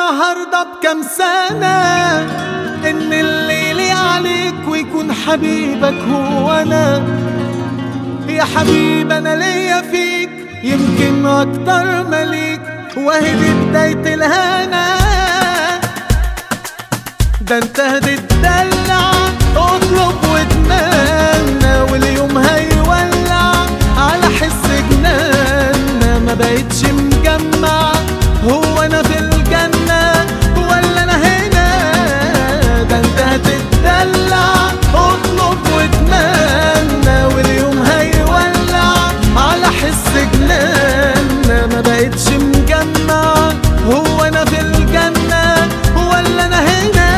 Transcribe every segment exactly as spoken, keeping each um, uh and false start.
هرضى بكم سنة ان اللي لي عليك ويكون حبيبك هو انا. يا حبيب انا ليا فيك يمكن اكتر مليك، وهي دي بداية الهنا. ده انت هتتدلع اطلب واتمنى، واليوم هيولع على حس جنانا. ما بقتش مجمع هو انا في الجنة ولا انا هنا. ده انت هتتدلع اطلب واتمنى، واليوم هيولع على حس جنانا. ما بقتش مجمع هو انا في الجنة ولا انا هنا.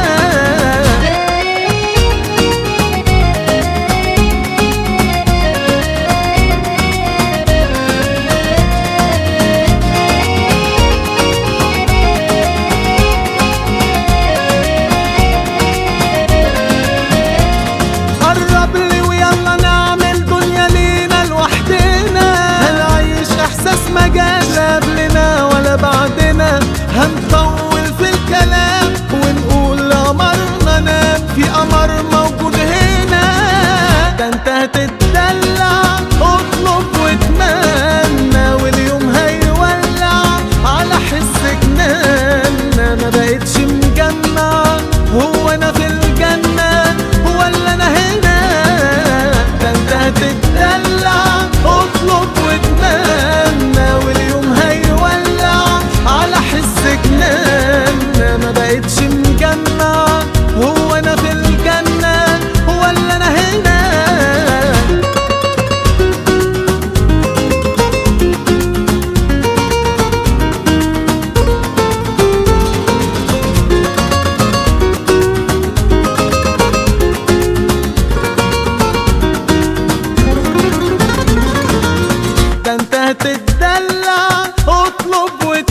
قرب لي ويلا نعمل دنيا لينا لوحدنا. هنعيش احساس ما جاش قبلنا ولا بعدنا. هنطول في الكلام ونقول قمرنا نام، في قمر موجود هنا. ده انت هتتدلع اطلب واتمنى، واليوم هيولع على حس جنانا. ما بقتش مجمع هو انا في الجنة ولا انا هنا. ده انت هتتدلع اطلب واتمنى، واليوم هيولع على حس جنانا. ما بقتش مجمع هو انا في الجنة ولا انا هنا. ده انت هتتدلع اطلب واتمنى،